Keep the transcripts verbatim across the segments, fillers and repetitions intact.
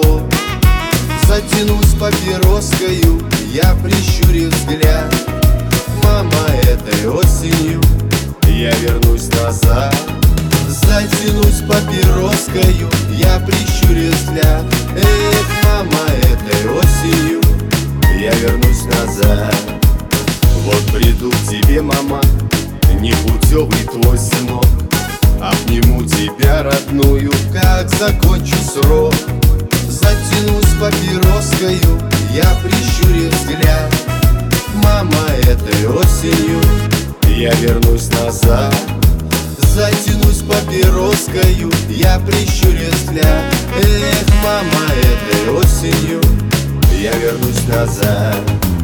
одного. Затянусь папироскою, я прищурю взгляд. Мама, этой осенью я вернусь назад. Затянусь папироскою, я прищурю взгляд. Эх, мама, этой осенью я вернусь назад. Вот приду к тебе, мама, непутевый твой сынок. Обниму тебя, родную, как закончу срок. Затянусь папироскою, я прищурю взгляд. Мама, этой осенью я вернусь назад. Затянусь папироскою, я прищурю взгляд. Эх, мама, этой осенью я вернусь назад.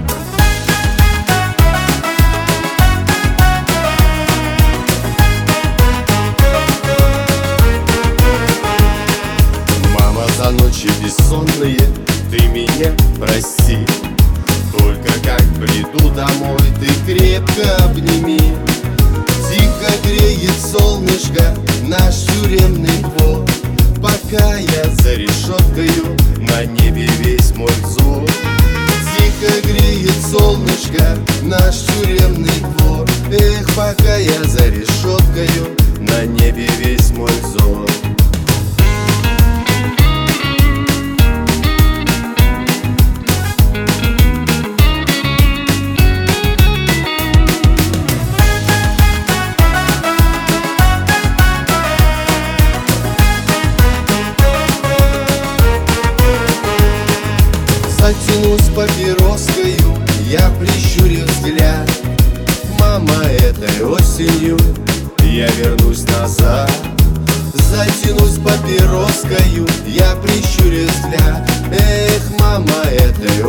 Мама, за ночи бессонные ты меня прости. Только как приду домой, ты крепко обними. Тихо греет солнышко наш тюремный двор. Пока я за решеткою, на небе весь мой взор. Тихо греет солнышко наш тюремный двор. Эх, пока я за решеткою, на небе весь мой взор. Затянусь папироскою, я прищурю взгляд. Мама, этой осенью я вернусь назад. Затянусь папироскою, я прищурю взгляд. Эх, мама, этой